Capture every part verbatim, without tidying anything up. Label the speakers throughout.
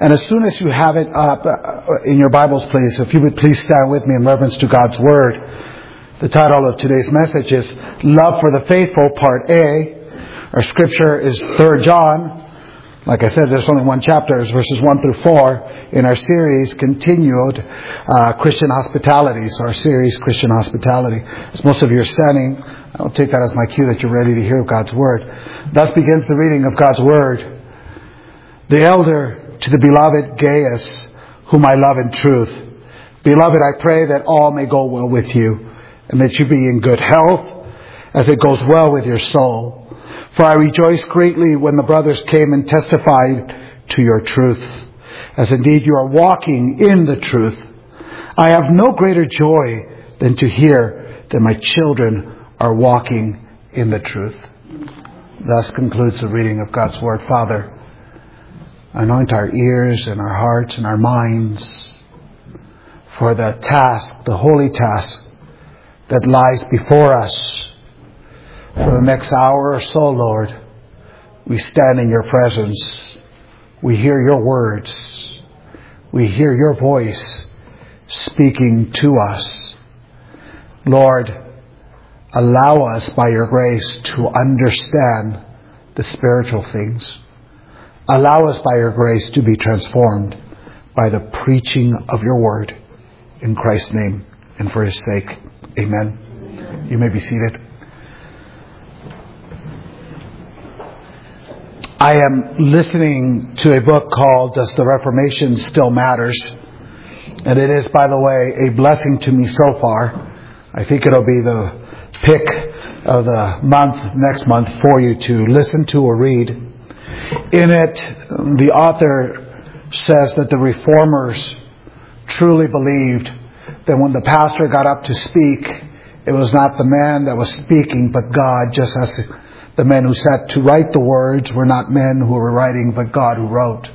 Speaker 1: And as soon as you have it up uh, in your Bibles, please, if you would please stand with me in reverence to God's Word. The title of today's message is Love for the Faithful, Part A. Our scripture is Third John. Like I said, there's only one chapter, it's verses one through four in our series, Continued uh, Christian Hospitality. So our series, Christian Hospitality. As most of you are standing, I'll take that as my cue that you're ready to hear God's Word. Thus begins the reading of God's Word. The elder to the beloved Gaius, whom I love in truth. Beloved, I pray that all may go well with you, and that you be in good health, as it goes well with your soul. For I rejoiced greatly when the brothers came and testified to your truth, as indeed you are walking in the truth. I have no greater joy than to hear that my children are walking in the truth. Thus concludes the reading of God's Word. Father, anoint our ears and our hearts and our minds for the task, the holy task that lies before us. For the next hour or so, Lord, we stand in your presence. We hear your words. We hear your voice speaking to us. Lord, allow us by your grace to understand the spiritual things. Allow us by your grace to be transformed by the preaching of your word. In Christ's name and for his sake. Amen. You may be seated. I am listening to a book called Does the Reformation Still Matters? And it is, by the way, a blessing to me so far. I think it'll be the pick of the month, next month, for you to listen to or read. In it, the author says that the reformers truly believed that when the pastor got up to speak, it was not the man that was speaking, but God, just as the men who sat to write the words were not men who were writing, but God who wrote.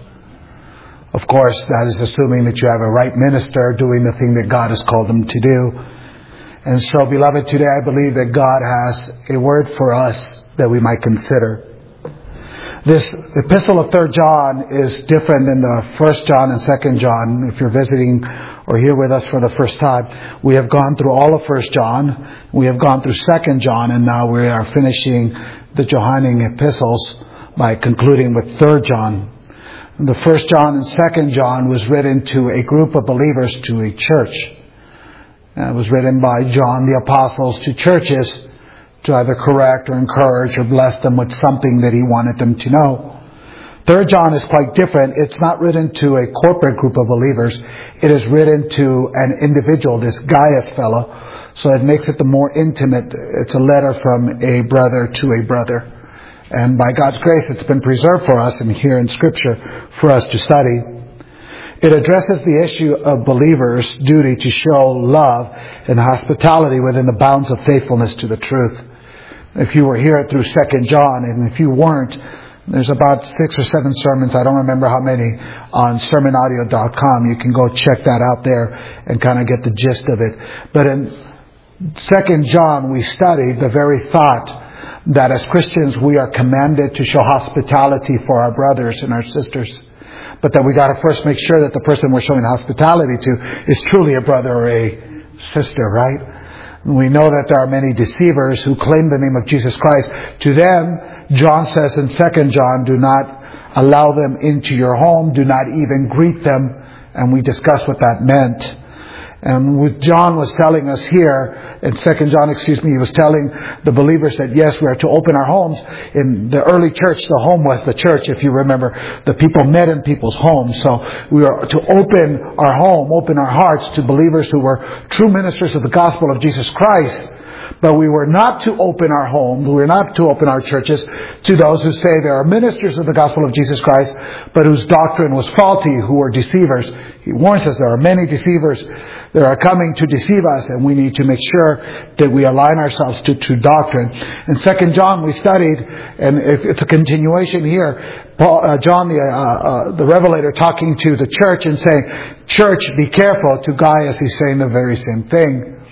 Speaker 1: Of course, that is assuming that you have a right minister doing the thing that God has called them to do. And so, beloved, today I believe that God has a word for us that we might consider. This epistle of Third John is different than the First John and Second John. If you're visiting or here with us for the first time, we have gone through all of First John. We have gone through Second John, and now we are finishing the Johannine epistles by concluding with Third John. The First John and Second John was written to a group of believers, to a church. It was written by John the Apostle to churches to either correct or encourage or bless them with something that he wanted them to know. Third John is quite different. It's not written to a corporate group of believers. It is written to an individual, this Gaius fellow. So it makes it the more intimate. It's a letter from a brother to a brother. And by God's grace, it's been preserved for us and here in Scripture for us to study. It addresses the issue of believers' duty to show love and hospitality within the bounds of faithfulness to the truth. If you were here through Second John, and if you weren't, there's about six or seven sermons, I don't remember how many, on sermon audio dot com. You can go check that out there and kind of get the gist of it. But in Second John, we studied the very thought that as Christians we are commanded to show hospitality for our brothers and our sisters. But that we got to first make sure that the person we're showing hospitality to is truly a brother or a sister, right? We know that there are many deceivers who claim the name of Jesus Christ. To them, John says in Second John, do not allow them into your home. Do not even greet them. And we discussed what that meant. And what John was telling us here, in Second John, excuse me, he was telling the believers that yes, we are to open our homes. In the early church, the home was the church, if you remember. The people met in people's homes. So we are to open our home, open our hearts to believers who were true ministers of the gospel of Jesus Christ. But we were not to open our homes, we were not to open our churches to those who say there are ministers of the gospel of Jesus Christ, but whose doctrine was faulty, who were deceivers. He warns us there are many deceivers that are coming to deceive us, and we need to make sure that we align ourselves to true doctrine. In Second John we studied, and it's a continuation here, Paul, uh, John the, uh, uh, the Revelator talking to the church and saying, church, be careful. To Gaius he's saying the very same thing.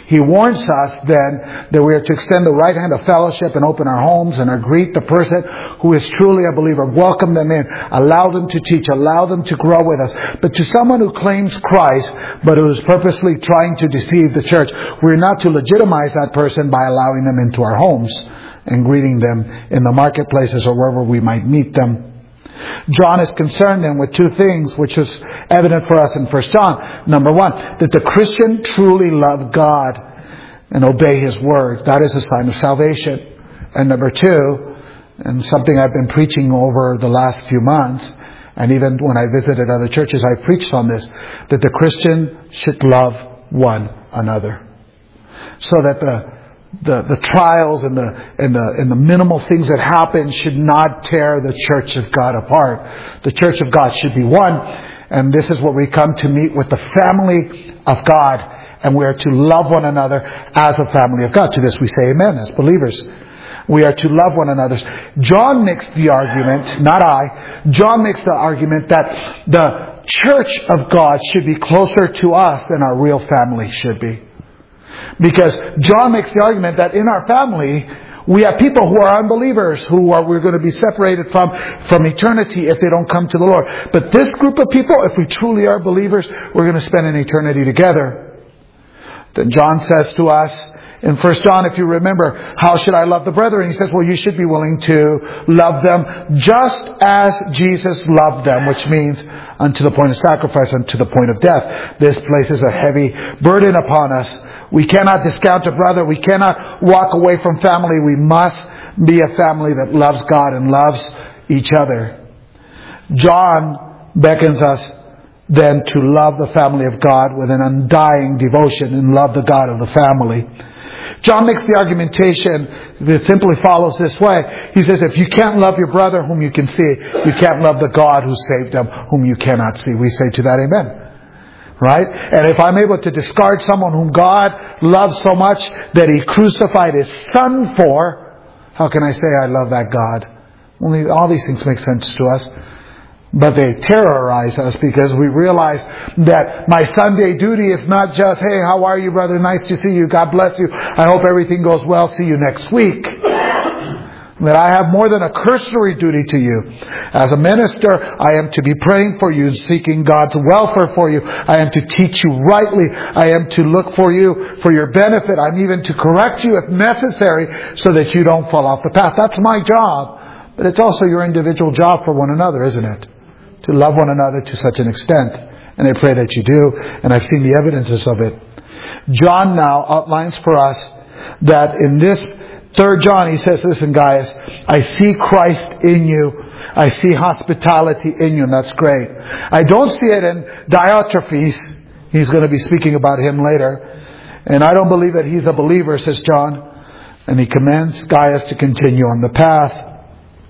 Speaker 1: He warns us then that we are to extend the right hand of fellowship and open our homes and greet the person who is truly a believer. Welcome them in. Allow them to teach. Allow them to grow with us. But to someone who claims Christ, but who is purposely trying to deceive the church, we're not to legitimize that person by allowing them into our homes and greeting them in the marketplaces or wherever we might meet them. John is concerned then with two things, which is evident for us in First John. Number one, that the Christian truly love God and obey His Word. That is a sign of salvation. And number two, and something I've been preaching over the last few months, and even when I visited other churches, I preached on this, that the Christian should love one another. So that the The, the trials and the, and the, and the minimal things that happen should not tear the church of God apart. The church of God should be one. And this is what we come to meet with the family of God. And we are to love one another as a family of God. To this we say amen as believers. We are to love one another. John makes the argument, not I, John makes the argument that the church of God should be closer to us than our real family should be. Because John makes the argument that in our family, we have people who are unbelievers, who are we're going to be separated from, from eternity if they don't come to the Lord. But this group of people, if we truly are believers, we're going to spend an eternity together. Then John says to us in First John, if you remember, how should I love the brethren? He says, well, you should be willing to love them just as Jesus loved them, which means unto the point of sacrifice, unto the point of death. This places a heavy burden upon us. We cannot discount a brother. We cannot walk away from family. We must be a family that loves God and loves each other. John beckons us then to love the family of God with an undying devotion and love the God of the family. John makes the argumentation that simply follows this way. He says, if you can't love your brother whom you can see, you can't love the God who saved them whom you cannot see. We say to that, amen. Right? And if I'm able to discard someone whom God loves so much that He crucified His Son for, how can I say I love that God? Only all these things make sense to us. But they terrorize us because we realize that my Sunday duty is not just, hey, how are you, brother? Nice to see you. God bless you. I hope everything goes well. See you next week. That I have more than a cursory duty to you. As a minister, I am to be praying for you, seeking God's welfare for you. I am to teach you rightly. I am to look for you for your benefit. I'm even to correct you if necessary so that you don't fall off the path. That's my job. But it's also your individual job for one another, isn't it? To love one another to such an extent. And I pray that you do. And I've seen the evidences of it. John now outlines for us that in this Third John, he says, listen guys, I see Christ in you. I see hospitality in you, and that's great. I don't see it in Diotrephes. He's going to be speaking about him later. And I don't believe that he's a believer, says John. And he commends Gaius to continue on the path.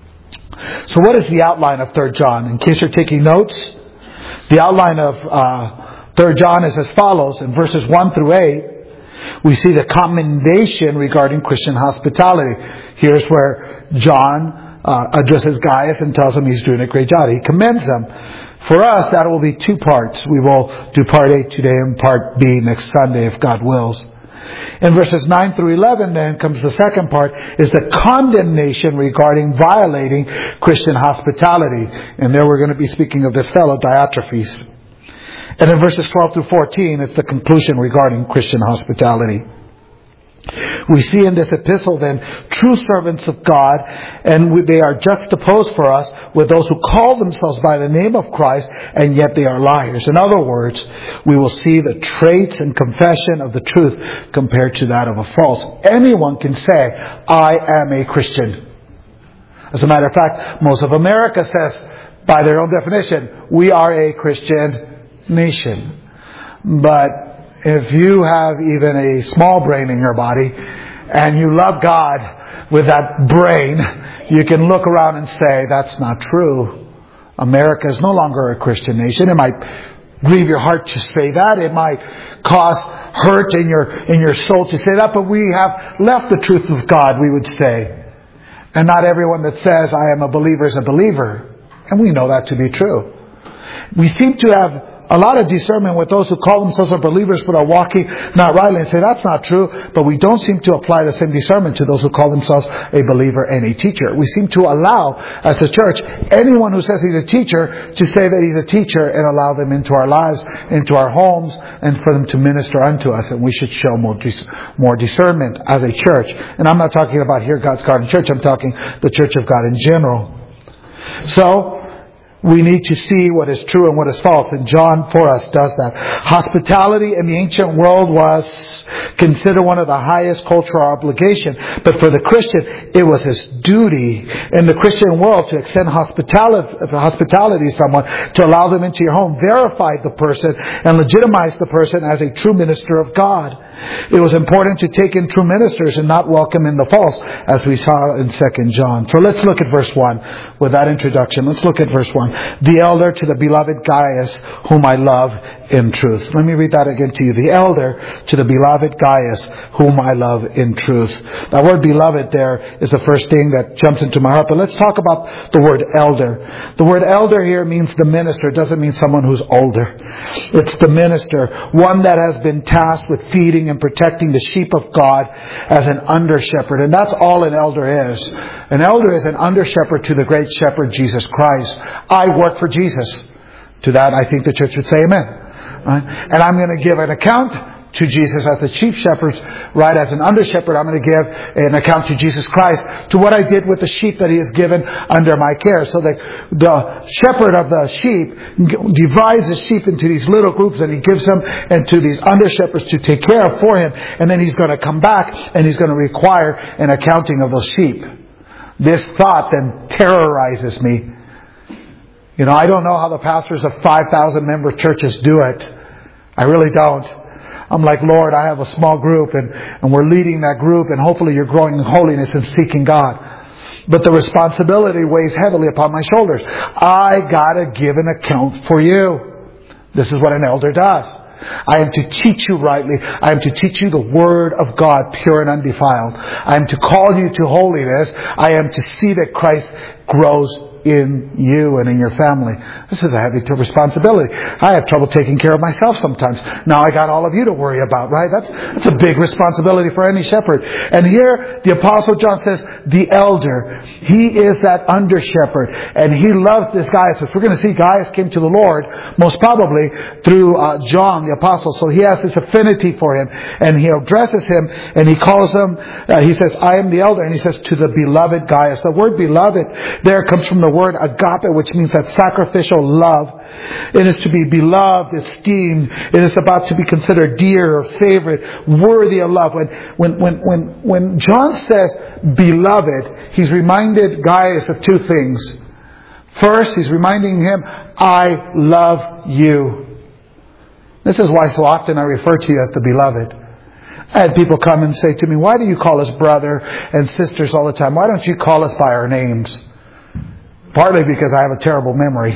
Speaker 1: So what is the outline of Third John? In case you're taking notes, the outline of uh, Third John is as follows. In verses one through eight, we see the commendation regarding Christian hospitality. Here's where John uh, addresses Gaius and tells him he's doing a great job. He commends him. For us, that will be two parts. We will do part A today and part B next Sunday if God wills. In verses nine through eleven then comes the second part, is the condemnation regarding violating Christian hospitality. And there we're going to be speaking of this fellow Diotrephes. And in verses twelve through fourteen, it's the conclusion regarding Christian hospitality. We see in this epistle then true servants of God, and they are juxtaposed for us with those who call themselves by the name of Christ, and yet they are liars. In other words, we will see the traits and confession of the truth compared to that of a false. Anyone can say, I am a Christian. As a matter of fact, most of America says, by their own definition, we are a Christian nation. But if you have even a small brain in your body and you love God with that brain, you can look around and say, that's not true. America is no longer a Christian nation. It might grieve your heart to say that. It might cause hurt in your, in your soul to say that. But we have left the truth of God, we would say. And not everyone that says, I am a believer is a believer. And we know that to be true. We seem to have a lot of discernment with those who call themselves are believers but are walking not rightly and say that's not true. But we don't seem to apply the same discernment to those who call themselves a believer and a teacher. We seem to allow, as a church, anyone who says he's a teacher to say that he's a teacher and allow them into our lives, into our homes, and for them to minister unto us. And we should show more, dis- more discernment as a church. And I'm not talking about here God's Garden Church. I'm talking the Church of God in general. So, we need to see what is true and what is false. And John for us does that. Hospitality in the ancient world was considered one of the highest cultural obligation. But for the Christian, it was his duty in the Christian world to extend hospitality, hospitality to someone, to allow them into your home, verify the person, and legitimize the person as a true minister of God. It was important to take in true ministers and not welcome in the false, as we saw in Second John. So let's look at verse one. With that introduction, let's look at verse one. The elder to the beloved Gaius, whom I love in truth. Let me read that again to you. The elder to the beloved Gaius, whom I love in truth. That word beloved there is the first thing that jumps into my heart. But let's talk about the word elder. The word elder here means the minister. It doesn't mean someone who's older. It's the minister. One that has been tasked with feeding and protecting the sheep of God as an under shepherd. And that's all an elder is. An elder is an under shepherd to the great shepherd, Jesus Christ. I work for Jesus. To that, I think the church would say amen. Right? And I'm going to give an account to Jesus as the chief shepherd, right? As an under shepherd, I'm going to give an account to Jesus Christ to what I did with the sheep that He has given under my care. So that the shepherd of the sheep divides the sheep into these little groups and He gives them and to these under shepherds to take care of for Him. And then He's going to come back and He's going to require an accounting of those sheep. This thought then terrorizes me. You know, I don't know how the pastors of five thousand member churches do it. I really don't. I'm like, Lord, I have a small group and, and we're leading that group and hopefully you're growing in holiness and seeking God. But the responsibility weighs heavily upon my shoulders. I gotta give an account for you. This is what an elder does. I am to teach you rightly. I am to teach you the Word of God, pure and undefiled. I am to call you to holiness. I am to see that Christ grows in you and in your family. This is a heavy responsibility. I have trouble taking care of myself sometimes. Now I got all of you to worry about, right? That's, that's a big responsibility for any shepherd. And here the Apostle John says, the elder. He is that under shepherd. And he loves this Gaius. If we're going to see Gaius came to the Lord, most probably through uh, John the Apostle. So he has this affinity for him. And he addresses him and he calls him, uh, he says, I am the elder. And he says, to the beloved Gaius. The word beloved there comes from the word agape, which means that sacrificial love. It is to be beloved, esteemed. It is about to be considered dear or favorite, worthy of love. When, when, when, when, when John says beloved, he's reminded Gaius of two things. First, he's reminding him, I love you. This is why so often I refer to you as the beloved. I had people come and say to me, why do you call us brother and sisters all the time? Why don't you call us by our names? Partly because I have a terrible memory.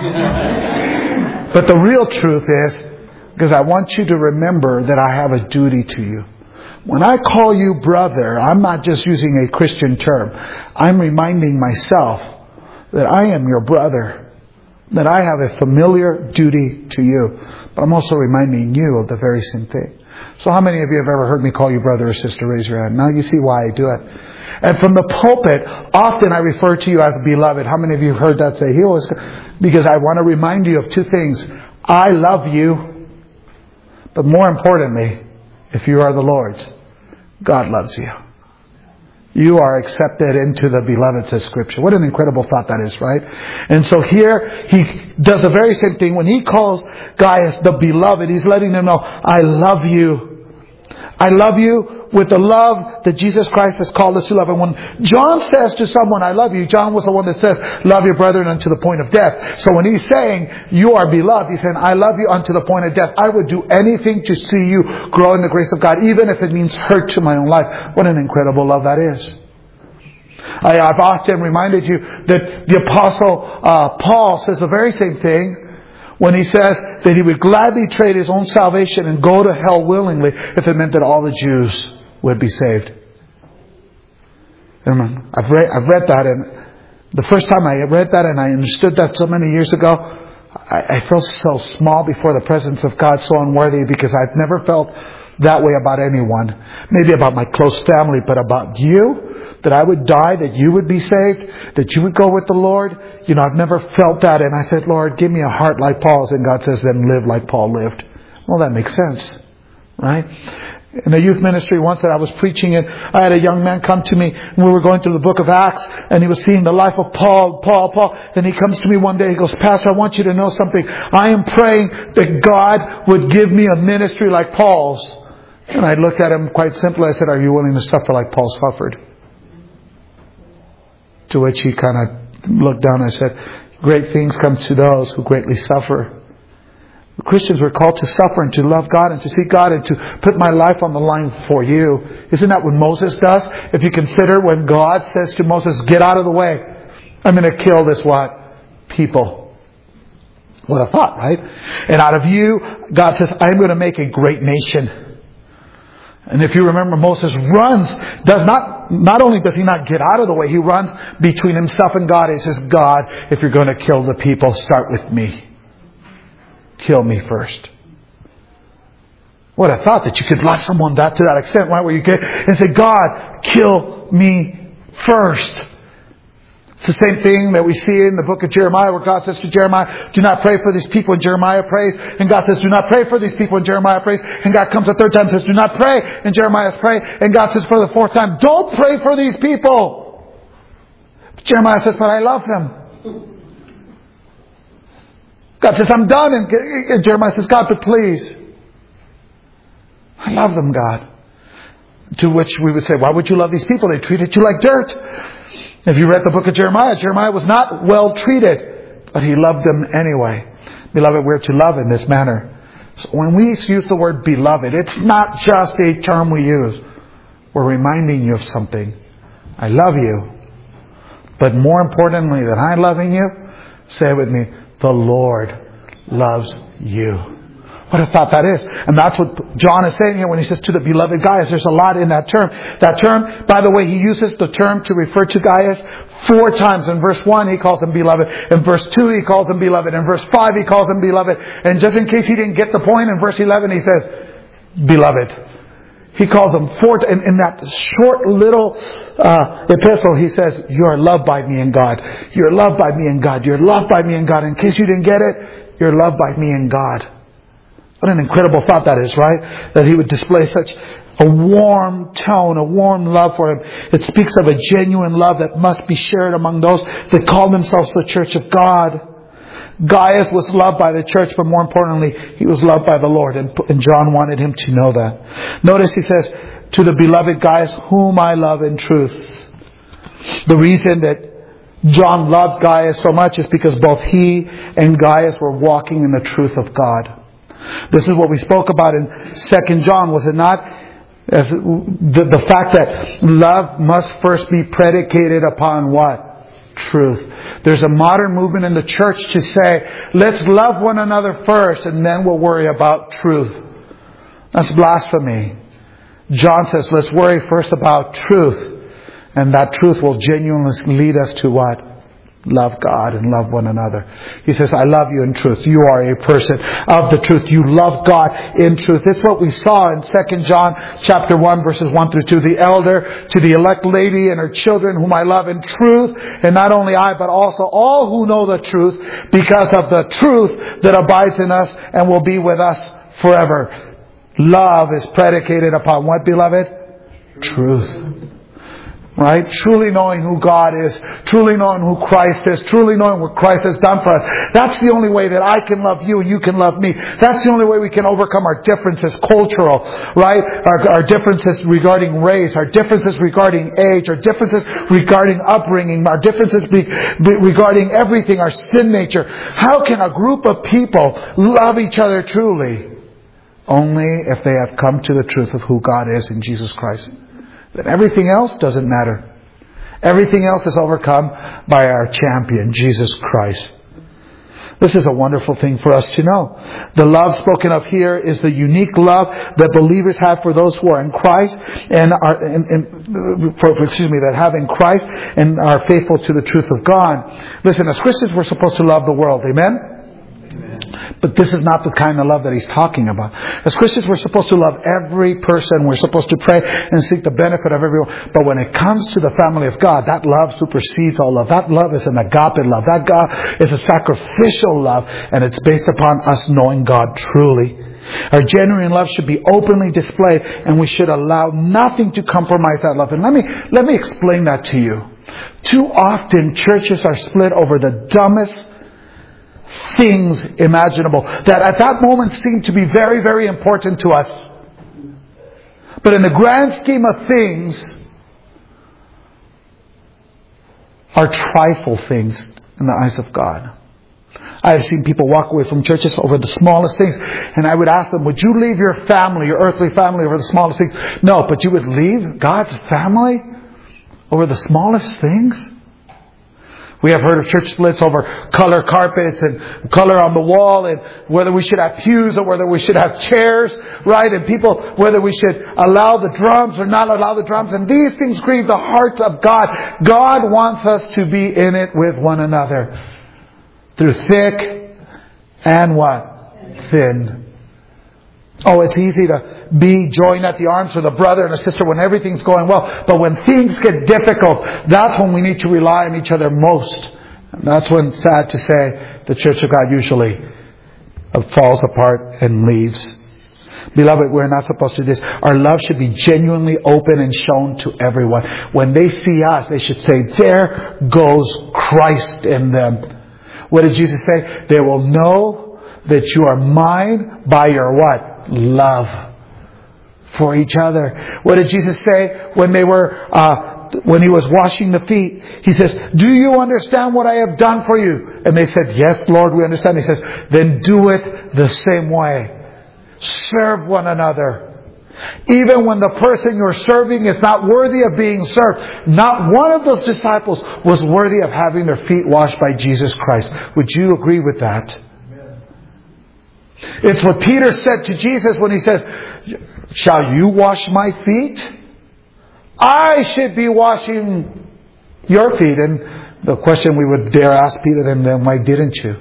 Speaker 1: But the real truth is, because I want you to remember that I have a duty to you. When I call you brother, I'm not just using a Christian term. I'm reminding myself that I am your brother. That I have a familiar duty to you. But I'm also reminding you of the very same thing. So how many of you have ever heard me call you brother or sister? Raise your hand. Now you see why I do it. And from the pulpit, often I refer to you as beloved. How many of you have heard that say? He always, because I want to remind you of two things. I love you. But more importantly, if you are the Lord's, God loves you. You are accepted into the beloved, says Scripture. What an incredible thought that is, right? And so here, he does the very same thing. When he calls Gaius the beloved, he's letting them know, I love you. I love you with the love that Jesus Christ has called us to love. And when John says to someone, I love you, John was the one that says, love your brethren unto the point of death. So when he's saying, you are beloved, he's saying, I love you unto the point of death. I would do anything to see you grow in the grace of God, even if it means hurt to my own life. What an incredible love that is. I, I've often reminded you that the Apostle uh, Paul says the very same thing when he says that he would gladly trade his own salvation and go to hell willingly if it meant that all the Jews would be saved. And I've read, I've read that, and the first time I read that and I understood that so many years ago, I, I feel so small before the presence of God, so unworthy, because I've never felt that way about anyone. Maybe about my close family, but about you, that I would die, that you would be saved, that you would go with the Lord. You know, I've never felt that. And I said, Lord, give me a heart like Paul's. And God says, then live like Paul lived. Well, that makes sense, right? In a youth ministry once that I was preaching, and I had a young man come to me, and we were going through the book of Acts, and he was seeing the life of Paul, Paul, Paul. And he comes to me one day, he goes, Pastor, I want you to know something. I am praying that God would give me a ministry like Paul's. And I looked at him quite simply. I said, are you willing to suffer like Paul suffered? To which he kind of looked down and said, great things come to those who greatly suffer. Christians were called to suffer and to love God and to seek God and to put my life on the line for you. Isn't that what Moses does? If you consider when God says to Moses, get out of the way. I'm going to kill this what? People. What a thought, right? And out of you, God says, I'm going to make a great nation. And if you remember, Moses runs, does not, not only does he not get out of the way, he runs between himself and God. He says, God, if you're going to kill the people, start with me. Kill me first. What a thought that you could love someone that to that extent, right? Where you get and say, God, kill me first. It's the same thing that we see in the book of Jeremiah, where God says to Jeremiah, do not pray for these people, and Jeremiah prays. And God says, do not pray for these people, and Jeremiah prays. And God comes a third time and says, do not pray. And Jeremiah prays. And God says for the fourth time, don't pray for these people. But Jeremiah says, but I love them. God says, I'm done. And Jeremiah says, God, but please. I love them, God. To which we would say, why would you love these people? They treated you like dirt. If you read the book of Jeremiah, Jeremiah was not well treated, but he loved them anyway. Beloved, we're to love in this manner. So when we use the word beloved, it's not just a term we use. We're reminding you of something. I love you. But more importantly than I loving you, say it with me, the Lord loves you. What a thought that is. And that's what John is saying here when he says to the beloved Gaius. There's a lot in that term. That term, by the way, he uses the term to refer to Gaius four times. In verse one, he calls him beloved. In verse two, he calls him beloved. In verse five, he calls him beloved. And just in case he didn't get the point, in verse eleven, he says, beloved. He calls him four times. In, in that short little uh, epistle, he says, you are loved by me in God. You're loved by me in God. You're loved by me in God. In case you didn't get it, you're loved by me in God. What an incredible thought that is, right? That he would display such a warm tone, a warm love for him. It speaks of a genuine love that must be shared among those that call themselves the Church of God. Gaius was loved by the church, but more importantly, he was loved by the Lord. And, and John wanted him to know that. Notice he says, to the beloved Gaius, whom I love in truth. The reason that John loved Gaius so much is because both he and Gaius were walking in the truth of God. This is what we spoke about in Second John, was it not? As the, the fact that love must first be predicated upon what? Truth. There's a modern movement in the church to say, let's love one another first and then we'll worry about truth. That's blasphemy. John says, let's worry first about truth. And that truth will genuinely lead us to what? Love God and love one another. He says, I love you in truth. You are a person of the truth. You love God in truth. It's what we saw in Second John chapter one, verses one through two. The elder to the elect lady and her children whom I love in truth. And not only I, but also all who know the truth, because of the truth that abides in us and will be with us forever. Love is predicated upon what, beloved? Truth. Right? Truly knowing who God is. Truly knowing who Christ is. Truly knowing what Christ has done for us. That's the only way that I can love you and you can love me. That's the only way we can overcome our differences, cultural, right? Our, our differences regarding race, our differences regarding age, our differences regarding upbringing, our differences be, be regarding everything, our sin nature. How can a group of people love each other truly? Only if they have come to the truth of who God is in Jesus Christ. Then everything else doesn't matter. Everything else is overcome by our champion, Jesus Christ. This is a wonderful thing for us to know. The love spoken of here is the unique love that believers have for those who are in Christ and are, and, and, for, excuse me, that have in Christ and are faithful to the truth of God. Listen, as Christians, we're supposed to love the world. Amen? But this is not the kind of love that he's talking about. As Christians, we're supposed to love every person. We're supposed to pray and seek the benefit of everyone. But when it comes to the family of God, that love supersedes all love. That love is an agape love. That God is a sacrificial love. And it's based upon us knowing God truly. Our genuine love should be openly displayed, and we should allow nothing to compromise that love. And let me, let me explain that to you. Too often, churches are split over the dumbest things imaginable that at that moment seem to be very, very important to us. But in the grand scheme of things, are trifle things in the eyes of God. I have seen people walk away from churches over the smallest things, and I would ask them, would you leave your family, your earthly family, over the smallest things? No, but you would leave God's family over the smallest things? We have heard of church splits over color carpets and color on the wall, and whether we should have pews or whether we should have chairs, right? And people, whether we should allow the drums or not allow the drums. And these things grieve the heart of God. God wants us to be in it with one another. Through thick and what? Thin. Oh, it's easy to be joined at the arms with a brother and a sister when everything's going well. But when things get difficult, that's when we need to rely on each other most. And that's when, sad to say, the Church of God usually falls apart and leaves. Beloved, we're not supposed to do this. Our love should be genuinely open and shown to everyone. When they see us, they should say, there goes Christ in them. What did Jesus say? They will know that you are mine by your what? Love for each other. What did Jesus say when they were, uh, when He was washing the feet? He says, do you understand what I have done for you? And they said, yes, Lord, we understand. He says, then do it the same way. Serve one another. Even when the person you're serving is not worthy of being served. Not one of those disciples was worthy of having their feet washed by Jesus Christ. Would you agree with that? It's what Peter said to Jesus when he says, shall you wash my feet? I should be washing your feet. And the question we would dare ask Peter then, then why didn't you?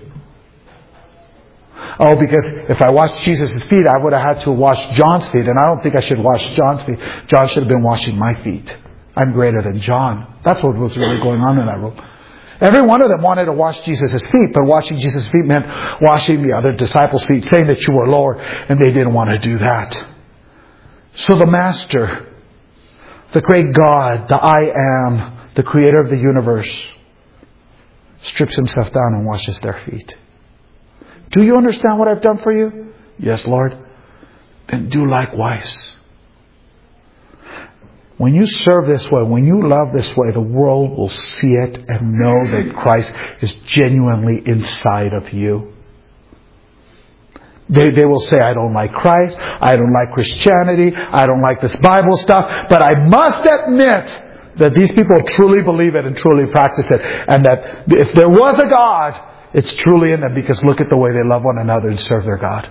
Speaker 1: Oh, because if I washed Jesus' feet, I would have had to wash John's feet. And I don't think I should wash John's feet. John should have been washing my feet. I'm greater than John. That's what was really going on in that room. Every one of them wanted to wash Jesus' feet, but washing Jesus' feet meant washing the other disciples' feet, saying that you were lower, and they didn't want to do that. So the Master, the great God, the I Am, the Creator of the universe, strips Himself down and washes their feet. Do you understand what I've done for you? Yes, Lord. Then do likewise. When you serve this way, when you love this way, the world will see it and know that Christ is genuinely inside of you. They, they will say, I don't like Christ, I don't like Christianity, I don't like this Bible stuff, but I must admit that these people truly believe it and truly practice it. And that if there was a God, it's truly in them, because look at the way they love one another and serve their God.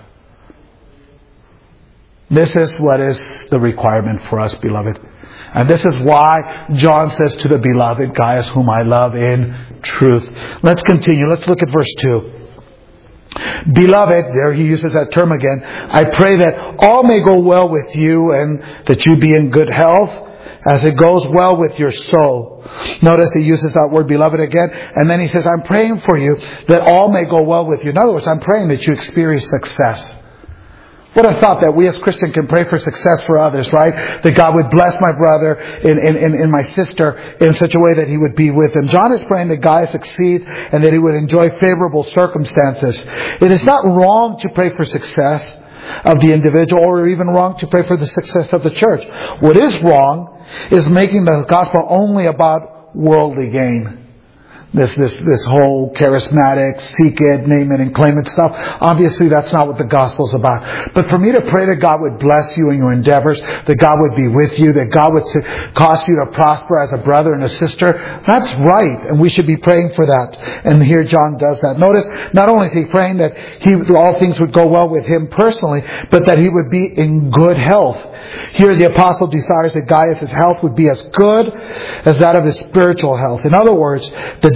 Speaker 1: This is what is the requirement for us, beloved. And this is why John says to the beloved Gaius, whom I love in truth. Let's continue. Let's look at verse two. Beloved, there he uses that term again. I pray that all may go well with you and that you be in good health as it goes well with your soul. Notice he uses that word beloved again. And then he says, I'm praying for you that all may go well with you. In other words, I'm praying that you experience success. What a thought that we as Christians can pray for success for others, right? That God would bless my brother and, and, and my sister in such a way that He would be with them. John is praying that Gaius succeeds and that he would enjoy favorable circumstances. It is not wrong to pray for success of the individual, or even wrong to pray for the success of the church. What is wrong is making the gospel only about worldly gain. This, this, this whole charismatic, seek it, name it and claim it stuff. Obviously that's not what the gospel is about. But for me to pray that God would bless you in your endeavors, that God would be with you, that God would cause you to prosper as a brother and a sister, that's right. And we should be praying for that. And here John does that. Notice, not only is he praying that he, all things would go well with him personally, but that he would be in good health. Here the apostle desires that Gaius' health would be as good as that of his spiritual health. In other words, the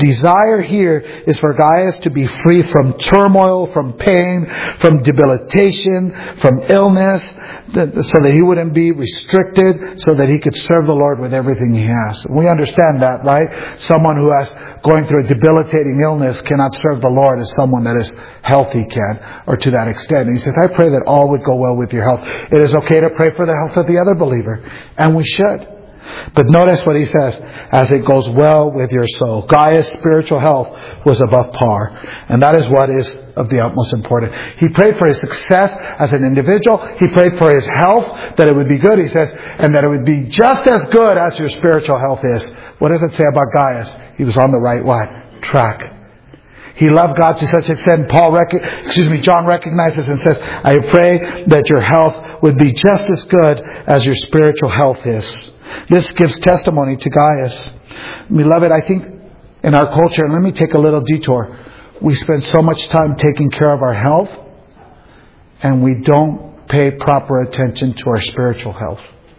Speaker 1: desire here is for Gaius to be free from turmoil, from pain, from debilitation, from illness, so that he wouldn't be restricted, so that he could serve the Lord with everything he has. We understand that, right? Someone who has going through a debilitating illness cannot serve the Lord as someone that is healthy can, or to that extent. And he says, I pray that all would go well with your health. It is okay to pray for the health of the other believer, and we should. But notice what he says, as it goes well with your soul. Gaius' spiritual health was above par. And that is what is of the utmost importance. He prayed for his success as an individual. He prayed for his health, that it would be good, he says, and that it would be just as good as your spiritual health is. What does it say about Gaius? He was on the right what? Track. He loved God to such extent. Paul, rec- excuse me, John recognizes and says, I pray that your health would be just as good as your spiritual health is. This gives testimony to Gaius. Beloved, I think in our culture, and let me take a little detour, we spend so much time taking care of our health, and we don't pay proper attention to our spiritual health.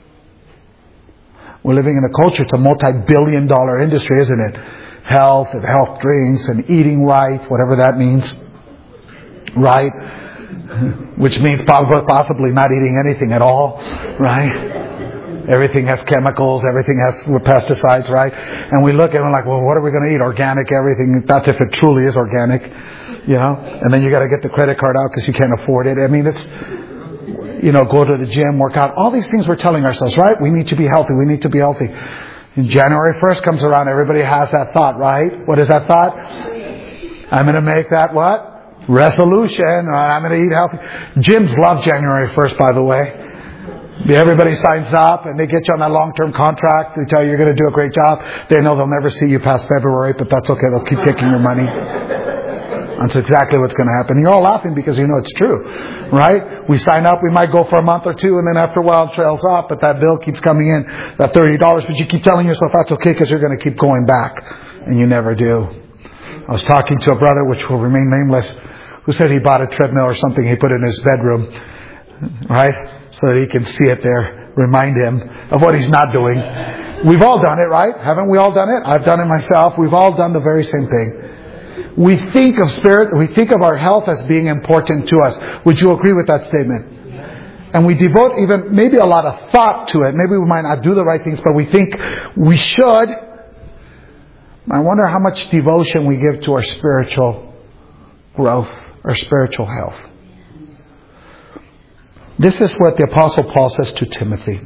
Speaker 1: We're living in a culture, it's a multi-billion dollar industry, isn't it? Health and health drinks and eating right, whatever that means. Right? Which means possibly not eating anything at all. Right? Everything has chemicals, everything has pesticides, right? And we look at it and we're like, well, what are we going to eat? Organic, everything. That's if it truly is organic, you know? And then you got to get the credit card out because you can't afford it. I mean, it's, you know, go to the gym, work out. All these things we're telling ourselves, right? We need to be healthy. We need to be healthy. And January first comes around, everybody has that thought, right? What is that thought? I'm going to make that what? Resolution. I'm going to eat healthy. Gyms love January first, by the way. Everybody signs up and they get you on that long-term contract. They tell you you're going to do a great job. They know they'll never see you past February, but that's okay. They'll keep taking your money. That's exactly what's going to happen. You're all laughing because you know it's true, right? We sign up, we might go for a month or two, and then after a while it trails off, but that bill keeps coming in, that thirty dollars, but you keep telling yourself that's okay because you're going to keep going back, and you never do. I was talking to a brother, which will remain nameless, who said he bought a treadmill or something he put in his bedroom, right? So that he can see it there, remind him of what he's not doing. We've all done it, right? Haven't we all done it? I've done it myself. We've all done the very same thing. We think of spirit, we think of our health as being important to us. Would you agree with that statement? And we devote even maybe a lot of thought to it. Maybe we might not do the right things, but we think we should. I wonder how much devotion we give to our spiritual growth, our spiritual health. This is what the Apostle Paul says to Timothy.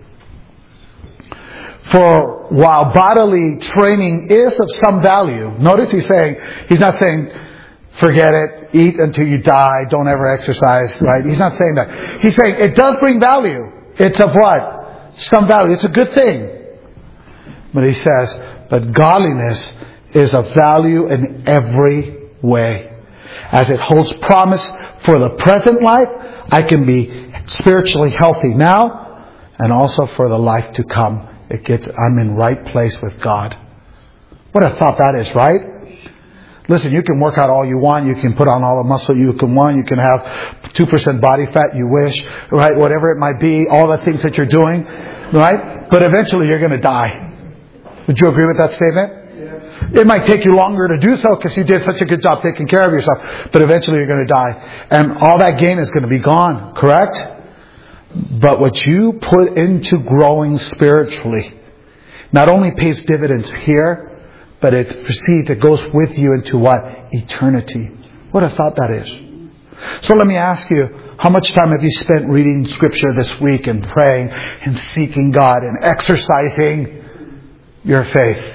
Speaker 1: For while bodily training is of some value, notice he's saying, he's not saying, forget it, eat until you die, don't ever exercise, right? He's not saying that. He's saying it does bring value. It's of what? Some value. It's a good thing. But he says, but godliness is of value in every way. As it holds promise for the present life, I can be spiritually healthy now, and also for the life to come. It gets, I'm in right place with God. What a thought that is, right? Listen, you can work out all you want. You can put on all the muscle you can want. You can have two percent body fat you wish, right? Whatever it might be, all the things that you're doing, right? But eventually you're going to die. Would you agree with that statement? It might take you longer to do so because you did such a good job taking care of yourself. But eventually you're going to die. And all that gain is going to be gone. Correct? But what you put into growing spiritually not only pays dividends here, but it proceeds, it goes with you into what? Eternity. What a thought that is. So let me ask you, how much time have you spent reading Scripture this week and praying and seeking God and exercising your faith?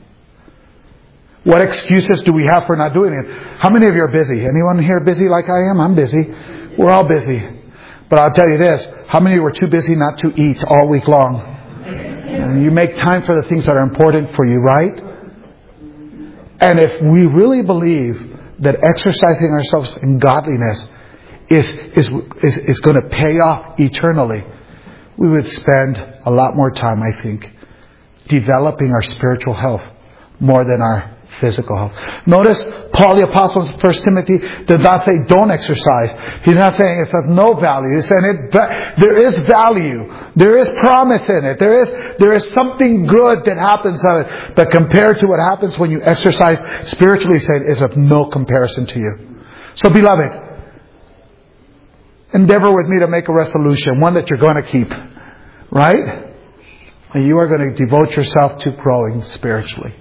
Speaker 1: What excuses do we have for not doing it? How many of you are busy? Anyone here busy like I am? I'm busy. We're all busy. But I'll tell you this. How many were too busy not to eat all week long? And you make time for the things that are important for you, right? And if we really believe that exercising ourselves in godliness is, is, is, is going to pay off eternally, we would spend a lot more time, I think, developing our spiritual health more than our physical health. Notice Paul the Apostle in First Timothy did not say don't exercise. He's not saying it's of no value. He's saying it, there is value. There is promise in it. There is, there is something good that happens of it. But compared to what happens when you exercise, spiritually saying, is of no comparison to you. So beloved, endeavor with me to make a resolution, one that you're going to keep. Right? And you are going to devote yourself to growing spiritually.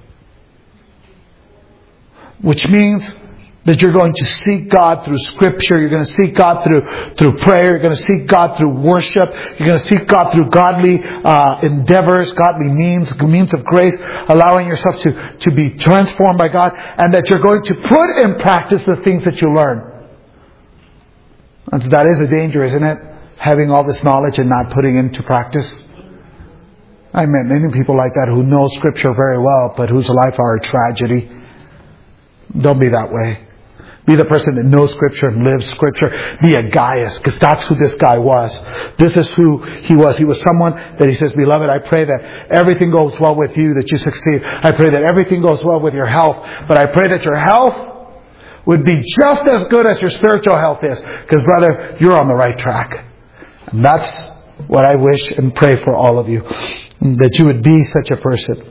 Speaker 1: Which means that you're going to seek God through Scripture. You're going to seek God through through prayer. You're going to seek God through worship. You're going to seek God through godly uh, endeavors, godly means, means of grace, allowing yourself to, to be transformed by God. And that you're going to put in practice the things that you learn. And so that is a danger, isn't it? Having all this knowledge and not putting it into practice. I met many people like that who know Scripture very well, but whose life are a tragedy. Don't be that way. Be the person that knows Scripture and lives Scripture. Be a Gaius, because that's who this guy was. This is who he was. He was someone that he says, beloved, I pray that everything goes well with you, that you succeed. I pray that everything goes well with your health. But I pray that your health would be just as good as your spiritual health is. Because brother, you're on the right track. And that's what I wish and pray for all of you. That you would be such a person.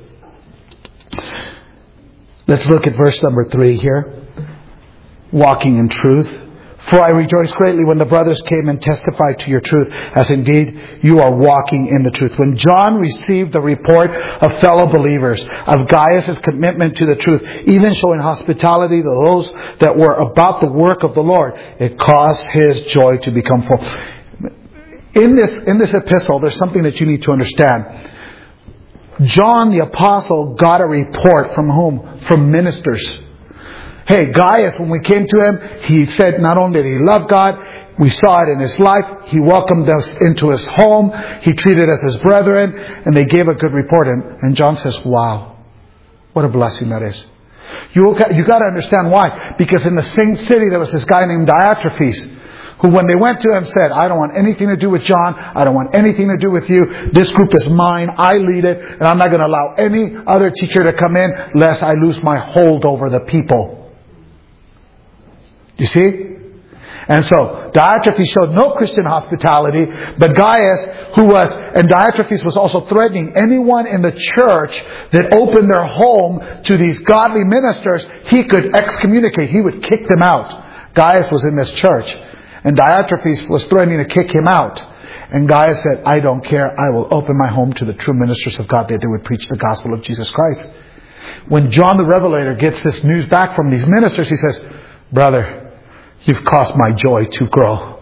Speaker 1: Let's look at verse number three here. Walking in truth. For I rejoice greatly when the brothers came and testified to your truth, as indeed you are walking in the truth. When John received the report of fellow believers, of Gaius' commitment to the truth, even showing hospitality to those that were about the work of the Lord, it caused his joy to become full. In this, in this epistle, there's something that you need to understand. John the Apostle got a report from whom? From ministers. Hey, Gaius, when we came to him, he said not only that he loved God, we saw it in his life, he welcomed us into his home, he treated us as brethren, and they gave a good report. And, and John says, wow, what a blessing that is. You, you got to understand why. Because in the same city there was this guy named Diotrephes, who when they went to him said, I don't want anything to do with John. I don't want anything to do with you. This group is mine. I lead it. And I'm not going to allow any other teacher to come in lest I lose my hold over the people. You see? And so Diotrephes showed no Christian hospitality, but Gaius, who was, and Diotrephes was also threatening anyone in the church that opened their home to these godly ministers, he could excommunicate. He would kick them out. Gaius was in this church. And Diotrephes was threatening to kick him out. And Gaius said, I don't care. I will open my home to the true ministers of God that they would preach the gospel of Jesus Christ. When John the Revelator gets this news back from these ministers, he says, brother, you've caused my joy to grow.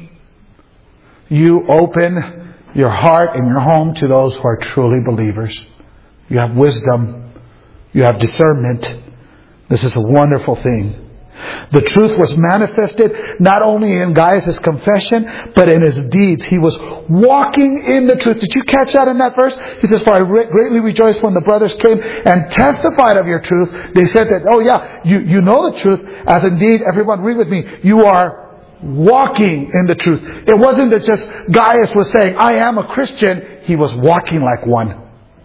Speaker 1: You open your heart and your home to those who are truly believers. You have wisdom. You have discernment. This is a wonderful thing. The truth was manifested not only in Gaius' confession, but in his deeds. He was walking in the truth. Did you catch that in that verse? He says, for I re- greatly rejoiced when the brothers came and testified of your truth. They said that, oh yeah, you, you know the truth, as indeed, everyone read with me, you are walking in the truth. It wasn't that just Gaius was saying, I am a Christian. He was walking like one.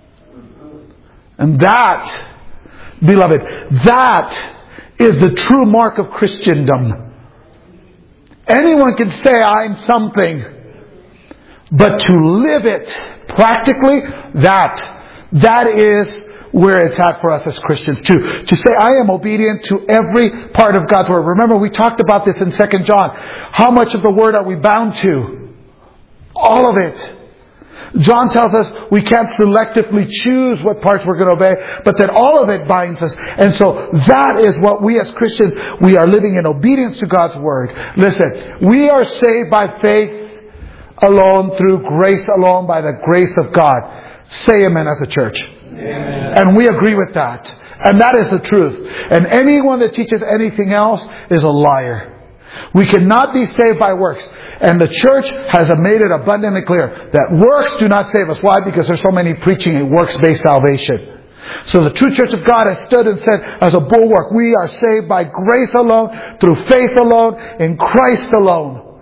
Speaker 1: And that, beloved, that is the true mark of Christendom. Anyone can say I'm something, but to live it practically, that that is where it's at for us as Christians too. To say I am obedient to every part of God's word. Remember, we talked about this in Second John. How much of the word are we bound to? All of it. John tells us we can't selectively choose what parts we're going to obey, but that all of it binds us. And so that is what we as Christians, we are living in obedience to God's word. Listen, we are saved by faith alone, through grace alone, by the grace of God. Say amen as a church. Amen. And we agree with that. And that is the truth. And anyone that teaches anything else is a liar. We cannot be saved by works. And the church has made it abundantly clear that works do not save us. Why? Because there's so many preaching a works-based salvation. So the true church of God has stood and said, as a bulwark, we are saved by grace alone, through faith alone, in Christ alone.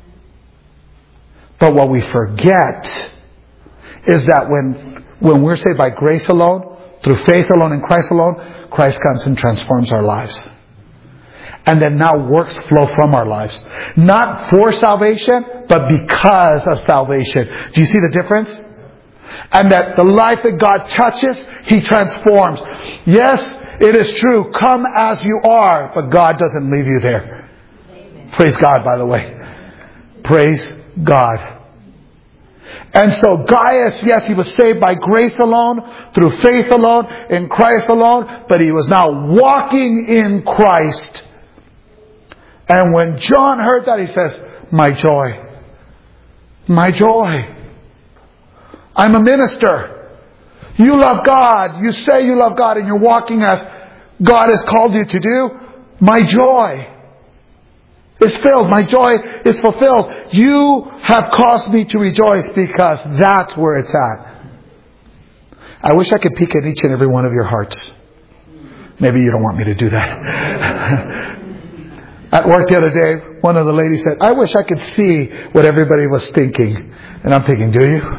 Speaker 1: But what we forget is that when, when we're saved by grace alone, through faith alone in Christ alone, Christ comes and transforms our lives. And then now works flow from our lives. Not for salvation, but because of salvation. Do you see the difference? And that the life that God touches, He transforms. Yes, it is true. Come as you are, but God doesn't leave you there. Amen. Praise God, by the way. Praise God. And so Gaius, yes, he was saved by grace alone, through faith alone, in Christ alone, but he was now walking in Christ. And when John heard that, he says, my joy. My joy. I'm a minister. You love God. You say you love God and you're walking as God has called you to do. My joy is filled. My joy is fulfilled. You have caused me to rejoice because that's where it's at. I wish I could peek at each and every one of your hearts. Maybe you don't want me to do that. At work the other day, one of the ladies said, I wish I could see what everybody was thinking. And I'm thinking, do you?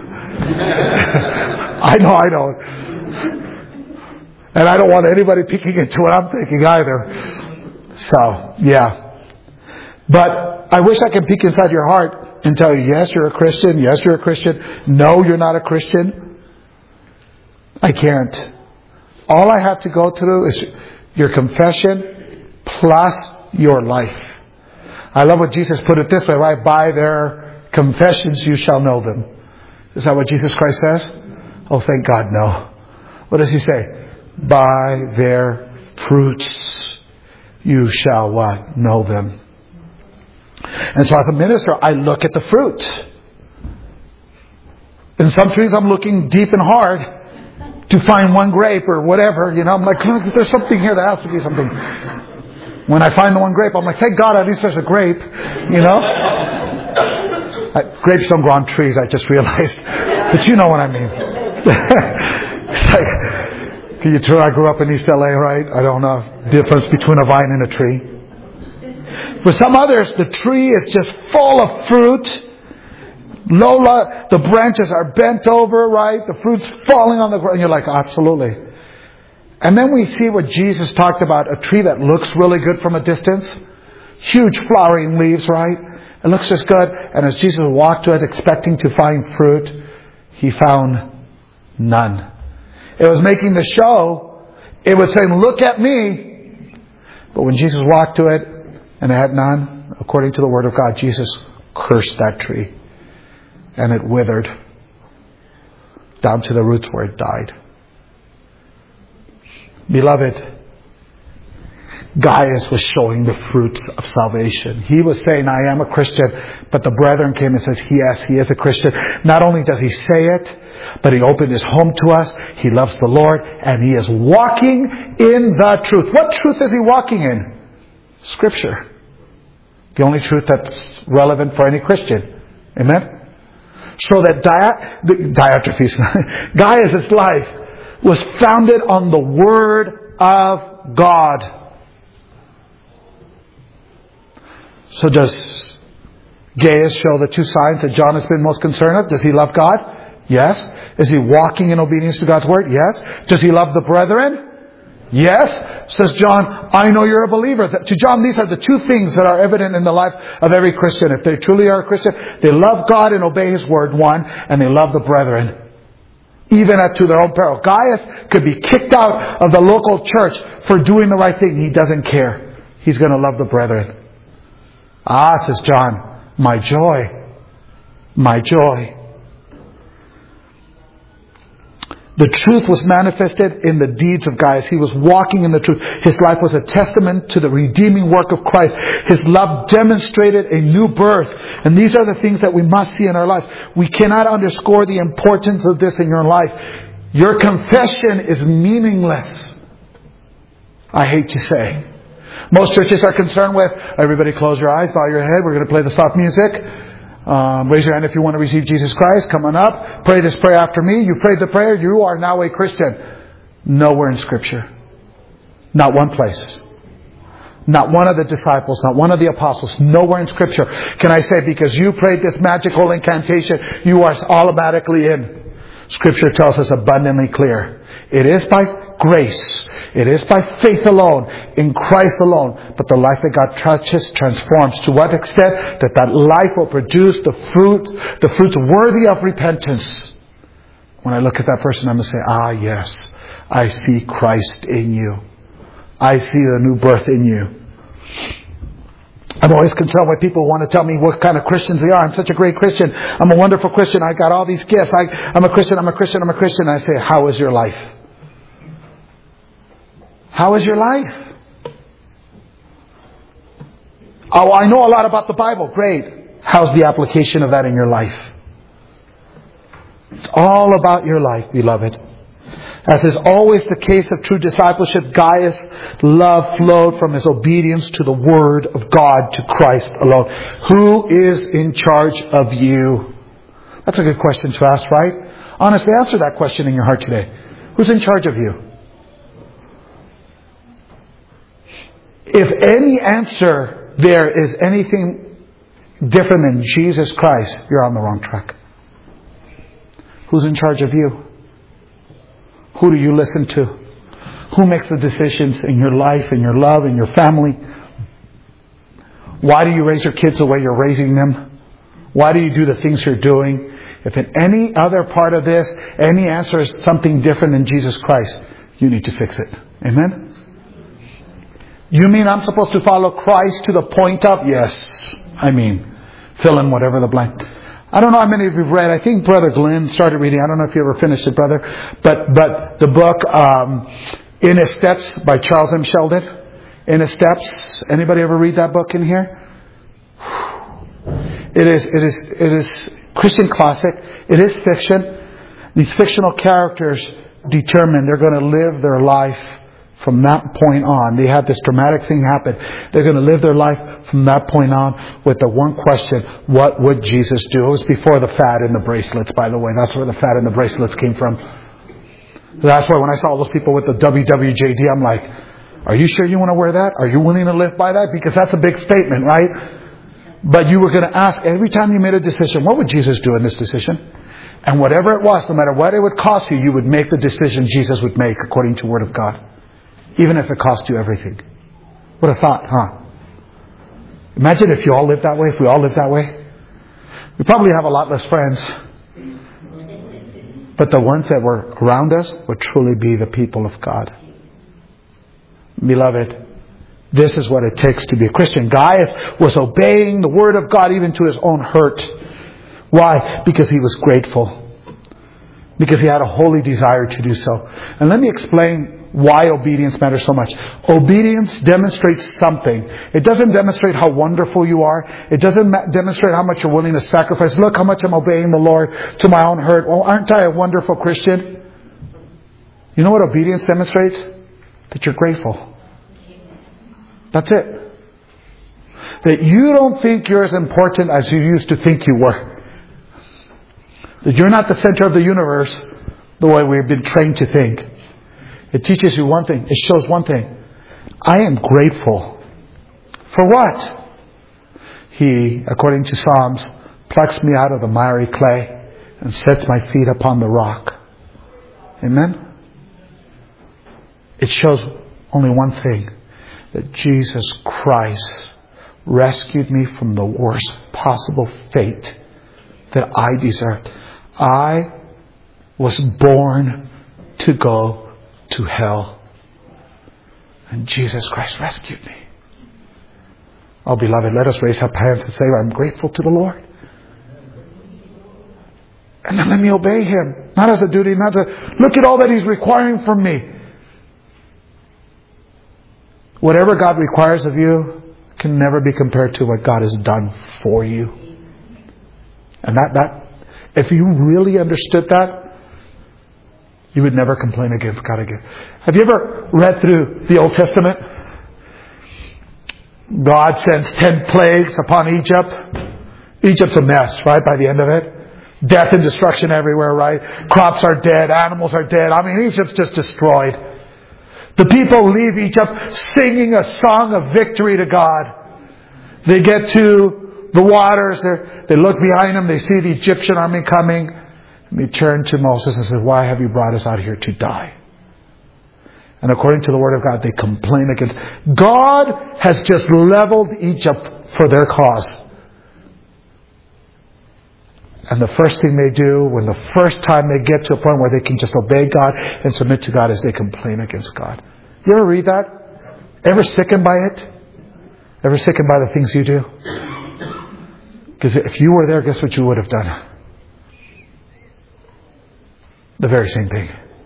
Speaker 1: I know I don't. And I don't want anybody peeking into what I'm thinking either. So, yeah. But I wish I could peek inside your heart and tell you, yes, you're a Christian. Yes, you're a Christian. No, you're not a Christian. I can't. All I have to go through is your confession plus your life. I love what Jesus put it this way, right? By their confessions you shall know them. Is that what Jesus Christ says? Oh, thank God, no. What does He say? By their fruits you shall what? Know them. And so as a minister, I look at the fruit. In some trees I'm looking deep and hard to find one grape or whatever. You know, I'm like, look, there's something here. There has to be something. When I find the one grape, I'm like, thank God at least there's a grape. You know? I, grapes don't grow on trees, I just realized. But you know what I mean. It's like, can you tell I grew up in East L A, right? I don't know the difference between a vine and a tree. For some others, the tree is just full of fruit. Lola, the branches are bent over, right? The fruit's falling on the ground. And you're like, absolutely. And then we see what Jesus talked about, a tree that looks really good from a distance. Huge flowering leaves, right? It looks just good. And as Jesus walked to it expecting to find fruit, He found none. It was making the show. It was saying, look at me. But when Jesus walked to it and it had none, according to the Word of God, Jesus cursed that tree. And it withered down to the roots where it died. Beloved, Gaius was showing the fruits of salvation. He was saying, I am a Christian. But the brethren came and says, yes, he is a Christian. Not only does he say it, but he opened his home to us. He loves the Lord and he is walking in the truth. What truth is he walking in? Scripture. The only truth that's relevant for any Christian. Amen? So that Dia- Diotrephes, Gaius' life was founded on the Word of God. So does Gaius show the two signs that John has been most concerned of? Does he love God? Yes. Is he walking in obedience to God's Word? Yes. Does he love the brethren? Yes. Says John, I know you're a believer. To John, these are the two things that are evident in the life of every Christian. If they truly are a Christian, they love God and obey His Word, one, and they love the brethren. Even at to their own peril. Gaius could be kicked out of the local church for doing the right thing. He doesn't care. He's going to love the brethren. Ah, says John, my joy. My joy. The truth was manifested in the deeds of Gaius. He was walking in the truth. His life was a testament to the redeeming work of Christ. His love demonstrated a new birth. And these are the things that we must see in our lives. We cannot underscore the importance of this in your life. Your confession is meaningless. I hate to say. Most churches are concerned with, everybody close your eyes, bow your head, we're going to play the soft music. Um, raise your hand if you want to receive Jesus Christ. Come on up. Pray this prayer after me. You prayed the prayer. You are now a Christian. Nowhere in Scripture. Not one place. Not one of the disciples. Not one of the apostles. Nowhere in Scripture can I say because you prayed this magical incantation, you are automatically in. Scripture tells us abundantly clear. It is by grace. It is by faith alone, in Christ alone. But the life that God touches transforms. To what extent? That that life will produce the fruit, the fruits worthy of repentance. When I look at that person, I'm going to say, ah, yes, I see Christ in you. I see the new birth in you. I'm always concerned when people want to tell me what kind of Christians they are. I'm such a great Christian. I'm a wonderful Christian. I got all these gifts. I, I'm a Christian. I'm a Christian. I'm a Christian. And I say, how is your life? How is your life? Oh, I know a lot about the Bible. Great. How's the application of that in your life? It's all about your life, beloved. As is always the case of true discipleship, Gaius' love flowed from his obedience to the Word of God, to Christ alone. Who is in charge of you? That's a good question to ask, right? Honestly, answer that question in your heart today. Who's in charge of you? If any answer there is anything different than Jesus Christ, you're on the wrong track. Who's in charge of you? Who do you listen to? Who makes the decisions in your life, in your love, in your family? Why do you raise your kids the way you're raising them? Why do you do the things you're doing? If in any other part of this, any answer is something different than Jesus Christ, you need to fix it. Amen? You mean I'm supposed to follow Christ to the point of? Yes. I mean, fill in whatever the blank. I don't know how many of you have read. I think Brother Glenn started reading. I don't know if you ever finished it, brother. But but the book um, In His Steps by Charles M. Sheldon. In His Steps. Anybody ever read that book in here? It is it is it is Christian classic. It is fiction. These fictional characters determine they're going to live their life from that point on. They had this dramatic thing happen. They're going to live their life from that point on with the one question, what would Jesus do? It was before the fad in the bracelets, by the way. That's where the fad in the bracelets came from. That's why when I saw all those people with the W W J D, I'm like, are you sure you want to wear that? Are you willing to live by that? Because that's a big statement, right? But you were going to ask every time you made a decision, what would Jesus do in this decision? And whatever it was, no matter what it would cost you, you would make the decision Jesus would make according to the Word of God. Even if it cost you everything. What a thought, huh? Imagine if you all lived that way, if we all lived that way. We probably have a lot less friends. But the ones that were around us would truly be the people of God. Beloved, this is what it takes to be a Christian. Gaius was obeying the Word of God even to his own hurt. Why? Because he was grateful. Because he had a holy desire to do so. And let me explain why obedience matters so much. Obedience demonstrates something. It doesn't demonstrate how wonderful you are. It doesn't ma- demonstrate how much you're willing to sacrifice. Look how much I'm obeying the Lord to my own hurt. Well, aren't I a wonderful Christian? You know what obedience demonstrates? That you're grateful. That's it. That you don't think you're as important as you used to think you were. That you're not the center of the universe the way we've been trained to think. It teaches you one thing. It shows one thing. I am grateful. For what? He, according to Psalms, plucks me out of the miry clay and sets my feet upon the rock. Amen? It shows only one thing. That Jesus Christ rescued me from the worst possible fate that I deserved. I was born to go to hell. And Jesus Christ rescued me. Oh, beloved, let us raise up hands and say, I'm grateful to the Lord. And then let me obey Him. Not as a duty, not to look at all that He's requiring from me. Whatever God requires of you can never be compared to what God has done for you. And that, that, if you really understood that, you would never complain against God again. Have you ever read through the Old Testament? God sends ten plagues upon Egypt. Egypt's a mess, right? By the end of it. Death and destruction everywhere, right? Crops are dead. Animals are dead. I mean, Egypt's just destroyed. The people leave Egypt singing a song of victory to God. They get to the waters. They look behind them. They see the Egyptian army coming. And they turned to Moses and said, why have you brought us out here to die? And according to the Word of God, they complain against. God has just leveled Egypt for their cause. And the first thing they do, when the first time they get to a point where they can just obey God and submit to God, is they complain against God. You ever read that? Ever sickened by it? Ever sickened by the things you do? Because if you were there, guess what you would have done? The very same thing.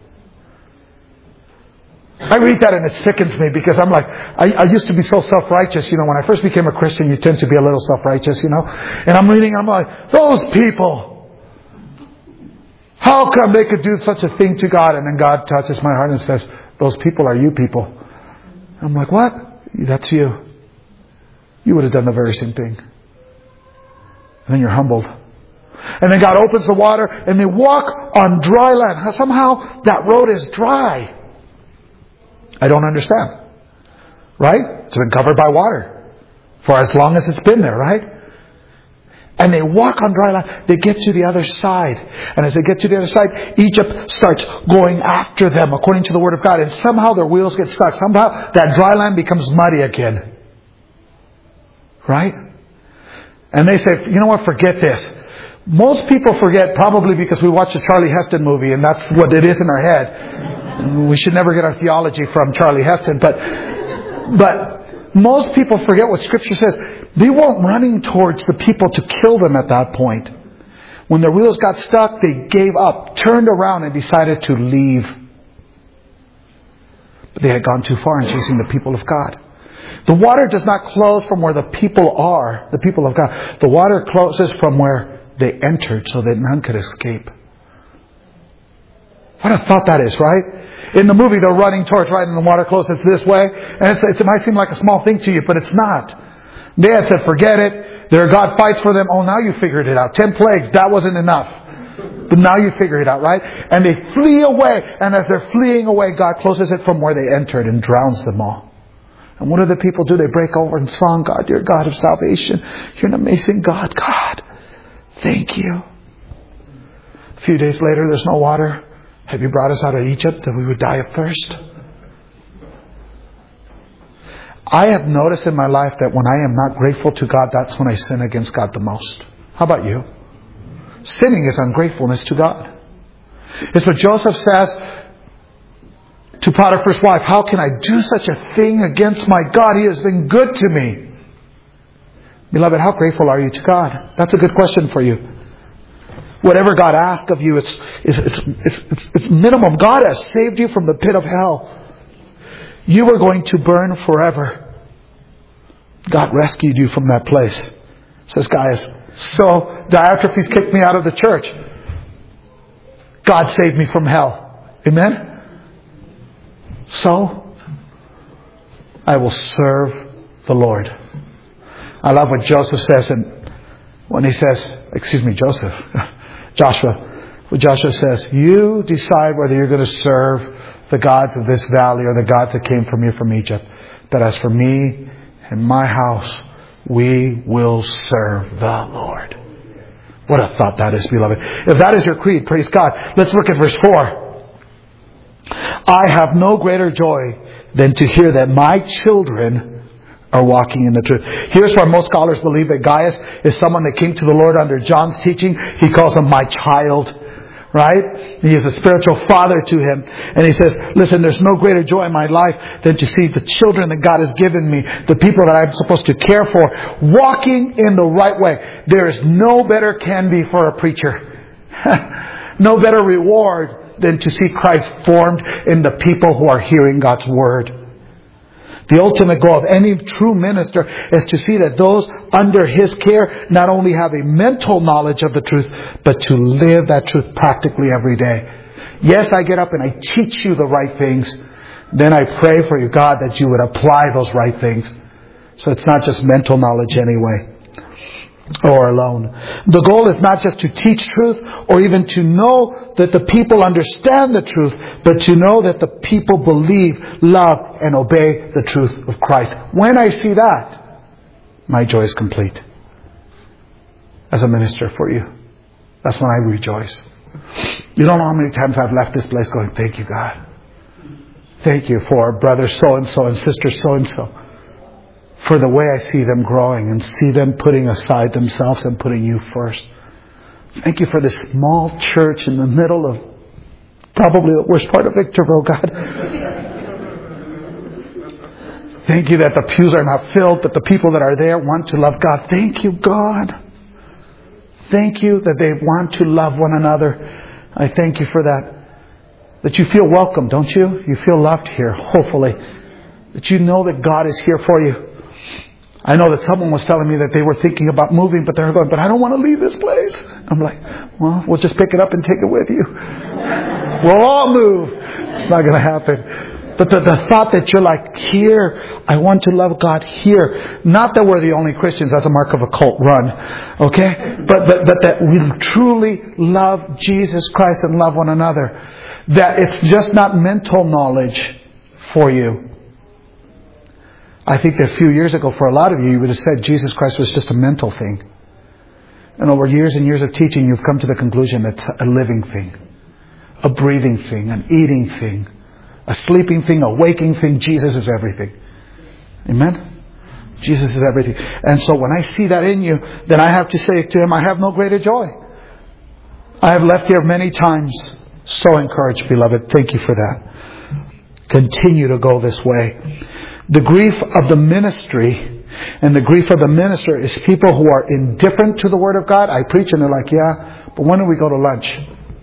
Speaker 1: I read that and it sickens me because I'm like, I, I used to be so self-righteous. You know, when I first became a Christian, you tend to be a little self-righteous, you know. And I'm reading, I'm like, those people, how come they could do such a thing to God? And then God touches my heart and says, those people are you people. I'm like, what? That's you. You would have done the very same thing. And then you're humbled. And then God opens the water and they walk on dry land. Somehow that road is dry. I don't understand. Right? It's been covered by water for as long as it's been there, right? And they walk on dry land. They get to the other side. And as they get to the other side, Egypt starts going after them according to the Word of God. And somehow their wheels get stuck. Somehow that dry land becomes muddy again. Right? And they say, you know what, forget this. Most people forget probably because we watch the Charlie Heston movie and that's what it is in our head. We should never get our theology from Charlie Heston. But, but most people forget what Scripture says. They weren't running towards the people to kill them at that point. When their wheels got stuck, they gave up, turned around and decided to leave. But they had gone too far in chasing the people of God. The water does not close from where the people are, the people of God. The water closes from where they entered so that none could escape. What a thought that is, right? In the movie, they're running towards, right, and the water closes this way. And it's, it might seem like a small thing to you, but it's not. They had said, forget it. Their God fights for them. Oh, now you figured it out. Ten plagues, that wasn't enough. But now you figure it out, right? And they flee away. And as they're fleeing away, God closes it from where they entered and drowns them all. And what do the people do? They break over and song, God, you're God of salvation. You're an amazing God. God, thank you. A few days later, there's no water. Have you brought us out of Egypt that we would die of thirst? I have noticed in my life that when I am not grateful to God, that's when I sin against God the most. How about you? Sinning is ungratefulness to God. It's what Joseph says to Potiphar's wife. How can I do such a thing against my God? He has been good to me. Beloved, how grateful are you to God? That's a good question for you. Whatever God asks of you, it's, it's, it's, it's, it's minimum. God has saved you from the pit of hell. You were going to burn forever. God rescued you from that place. Says, guys, so Diotrephes kicked me out of the church. God saved me from hell. Amen? So, I will serve the Lord. I love what Joseph says, and when he says, excuse me, Joseph, Joshua, what Joshua says, you decide whether you're going to serve the gods of this valley or the gods that came from you from Egypt. But as for me and my house, we will serve the Lord. What a thought that is, beloved. If that is your creed, praise God. Let's look at verse four. I have no greater joy than to hear that my children are walking in the truth. Here's where most scholars believe that Gaius is someone that came to the Lord under John's teaching. He calls him my child. Right? He is a spiritual father to him. And he says, listen, there's no greater joy in my life than to see the children that God has given me, the people that I'm supposed to care for, walking in the right way. There is no better candy for a preacher. No better reward than to see Christ formed in the people who are hearing God's word. The ultimate goal of any true minister is to see that those under his care not only have a mental knowledge of the truth, but to live that truth practically every day. Yes, I get up and I teach you the right things. Then I pray for you, God, that you would apply those right things. So it's not just mental knowledge anyway, or alone. The goal is not just to teach truth or even to know that the people understand the truth, but to know that the people believe, love, and obey the truth of Christ. When I see that, my joy is complete. As a minister for you, that's when I rejoice. You don't know how many times I've left this place going, thank you, God. Thank you for brother so-and-so and sister so-and-so. For the way I see them growing and see them putting aside themselves and putting you first. Thank you for this small church in the middle of probably the worst part of Victorville, God. Thank you that the pews are not filled, that the people that are there want to love God. Thank you, God. Thank you that they want to love one another. I thank you for that. That you feel welcome, don't you? You feel loved here, hopefully. That you know that God is here for you. I know that someone was telling me that they were thinking about moving, but they're going, but I don't want to leave this place. I'm like, well, we'll just pick it up and take it with you. We'll all move. It's not going to happen. But the, the thought that you're like, here, I want to love God here. Not that we're the only Christians, that's a mark of a cult, run. Okay? But, but, but that we truly love Jesus Christ and love one another. That it's just not mental knowledge for you. I think that a few years ago, for a lot of you, you would have said Jesus Christ was just a mental thing. And over years and years of teaching, you've come to the conclusion that it's a living thing. A breathing thing, an eating thing. A sleeping thing, a waking thing. Jesus is everything. Amen? Jesus is everything. And so when I see that in you, then I have to say to Him, I have no greater joy. I have left here many times so encouraged, beloved. Thank you for that. Continue to go this way. The grief of the ministry and the grief of the minister is people who are indifferent to the Word of God. I preach and they're like, yeah, but when do we go to lunch?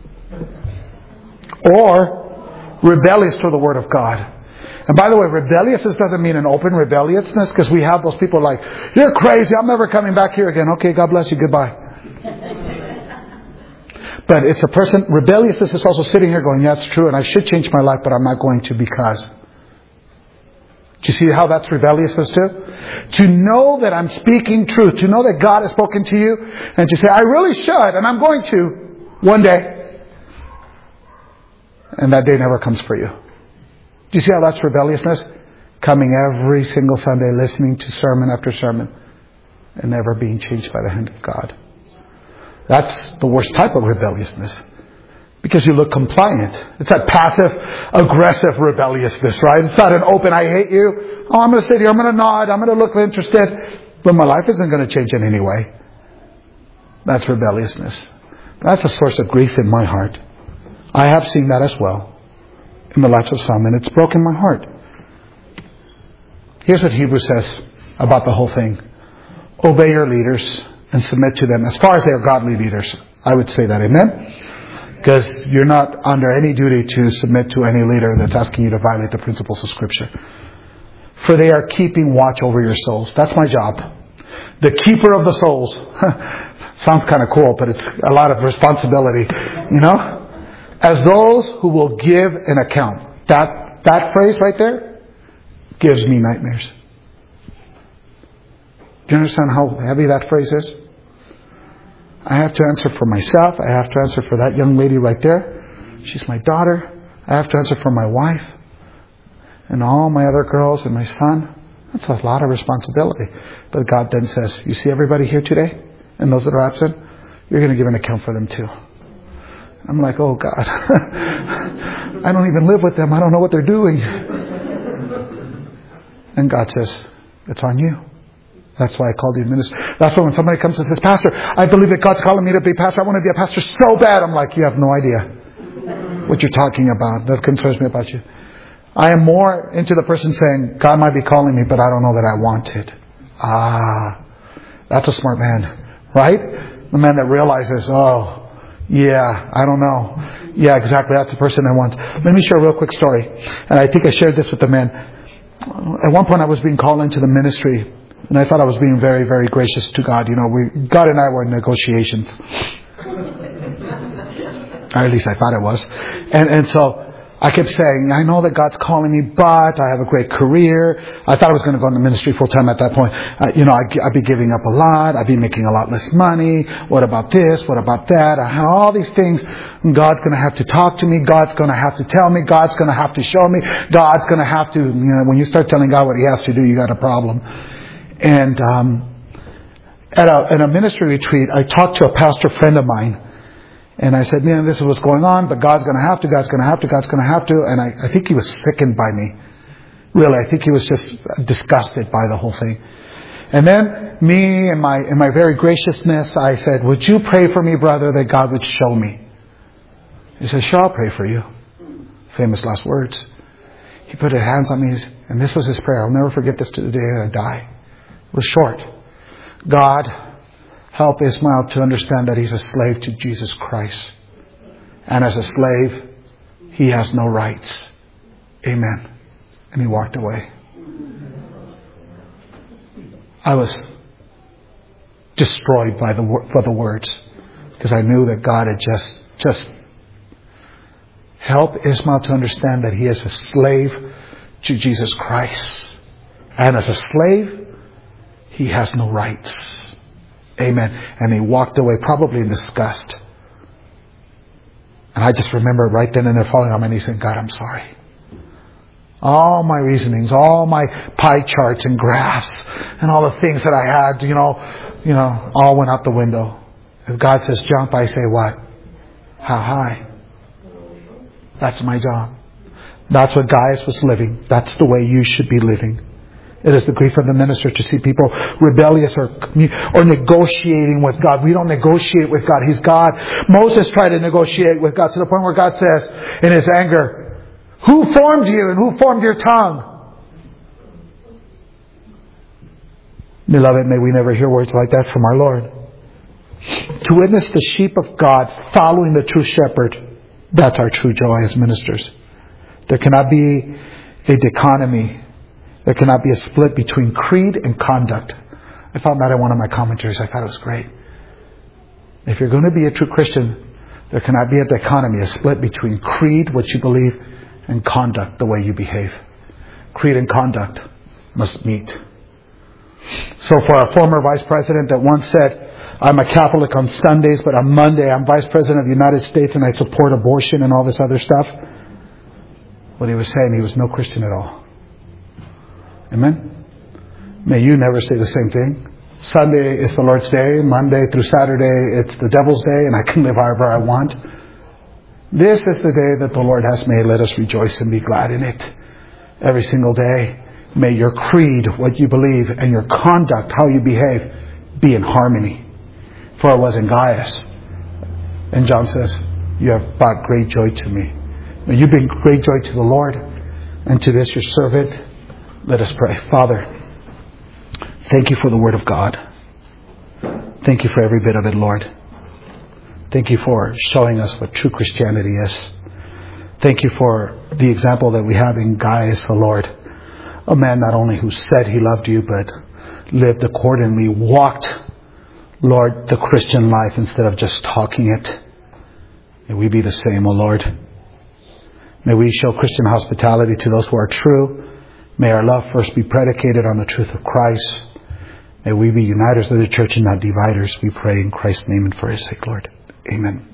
Speaker 1: Or rebellious to the Word of God. And by the way, rebelliousness doesn't mean an open rebelliousness, because we have those people like, you're crazy, I'm never coming back here again. Okay, God bless you, goodbye. But it's a person, rebelliousness is also sitting here going, yeah, it's true, and I should change my life, but I'm not going to because. Do you see how that's rebelliousness too? To know that I'm speaking truth, to know that God has spoken to you, and to say, I really should, and I'm going to, one day. And that day never comes for you. Do you see how that's rebelliousness? Coming every single Sunday, listening to sermon after sermon, and never being changed by the hand of God. That's the worst type of rebelliousness. Because you look compliant. It's that passive, aggressive rebelliousness, right? It's not an open, I hate you. Oh, I'm going to sit here, I'm going to nod, I'm going to look interested. But my life isn't going to change in any way. That's rebelliousness. That's a source of grief in my heart. I have seen that as well in the lives of some, and it's broken my heart. Here's what Hebrews says about the whole thing. Obey your leaders and submit to them as far as they are godly leaders. I would say that, amen? Because you're not under any duty to submit to any leader that's asking you to violate the principles of Scripture. For they are keeping watch over your souls. That's my job. The keeper of the souls. Sounds kind of cool, but it's a lot of responsibility, you know? As those who will give an account. That that phrase right there gives me nightmares. Do you understand how heavy that phrase is? I have to answer for myself. I have to answer for that young lady right there. She's my daughter. I have to answer for my wife. And all my other girls and my son. That's a lot of responsibility. But God then says, you see everybody here today? And those that are absent? You're going to give an account for them too. I'm like, oh God, I don't even live with them. I don't know what they're doing. And God says, it's on you. That's why I called you minister. That's why when somebody comes and says, Pastor, I believe that God's calling me to be pastor. I want to be a pastor so bad. I'm like, you have no idea what you're talking about. That concerns me about you. I am more into the person saying, God might be calling me, but I don't know that I want it. Ah, that's a smart man, right? The man that realizes, oh, yeah, I don't know. Yeah, exactly. That's the person I want. Let me share a real quick story. And I think I shared this with the man. At one point I was being called into the ministry. And I thought I was being very, very gracious to God. You know, we, God and I were in negotiations. Or at least I thought it was. And, and so I kept saying, I know that God's calling me, but I have a great career. I thought I was going to go into ministry full time at that point. Uh, you know, I, I'd be giving up a lot. I'd be making a lot less money. What about this? What about that? I had all these things. God's going to have to talk to me. God's going to have to tell me. God's going to have to show me. God's going to have to, you know, when you start telling God what He has to do, you got a problem. And um, at a, at a ministry retreat, I talked to a pastor friend of mine. And I said, man, this is what's going on, but God's going to have to, God's going to have to, God's going to have to. And I, I think he was sickened by me. Really, I think he was just disgusted by the whole thing. And then me, in my, in my very graciousness, I said, would you pray for me, brother, that God would show me? He said, sure, I'll pray for you. Famous last words. He put his hands on me, and this was his prayer. I'll never forget this to the day that I die. It was short. God, help Ismael to understand that he's a slave to Jesus Christ. And as a slave, he has no rights. Amen. And he walked away. I was destroyed by the by the words, because I knew that God had just just helped Ismael to understand that he is a slave to Jesus Christ. And as a slave, he has no rights. Amen. And he walked away, probably in disgust. And I just remember right then and there falling on my knees saying, God, I'm sorry. All my reasonings, all my pie charts and graphs and all the things that I had, you know, you know, all went out the window. If God says jump, I say what? How high? That's my job. That's what Gaius was living. That's the way you should be living. It is the grief of the minister to see people rebellious or or negotiating with God. We don't negotiate with God. He's God. Moses tried to negotiate with God to the point where God says in his anger, who formed you and who formed your tongue? Beloved, may we never hear words like that from our Lord. To witness the sheep of God following the true shepherd, that's our true joy as ministers. There cannot be a dichotomy. There cannot be a split between creed and conduct. I found that in one of my commentaries. I thought it was great. If you're going to be a true Christian, there cannot be a dichotomy, a split between creed, what you believe, and conduct, the way you behave. Creed and conduct must meet. So for our former vice president that once said, I'm a Catholic on Sundays, but on Monday I'm vice president of the United States and I support abortion and all this other stuff. What he was saying, he was no Christian at all. Amen? May you never say the same thing. Sunday is the Lord's day. Monday through Saturday, it's the devil's day, and I can live however I want. This is the day that the Lord has made. Let us rejoice and be glad in it. Every single day, may your creed, what you believe, and your conduct, how you behave, be in harmony. For it was in Gaius. And John says, you have brought great joy to me. May you bring great joy to the Lord, and to this your servant. Let us pray. Father, thank you for the Word of God. Thank you for every bit of it, Lord. Thank you for showing us what true Christianity is. Thank you for the example that we have in Gaius, the Lord. A man not only who said he loved you, but lived accordingly, walked, Lord, the Christian life instead of just talking it. May we be the same, O Lord. May we show Christian hospitality to those who are true. May our love first be predicated on the truth of Christ. May we be uniters of the church and not dividers. We pray in Christ's name and for His sake, Lord. Amen.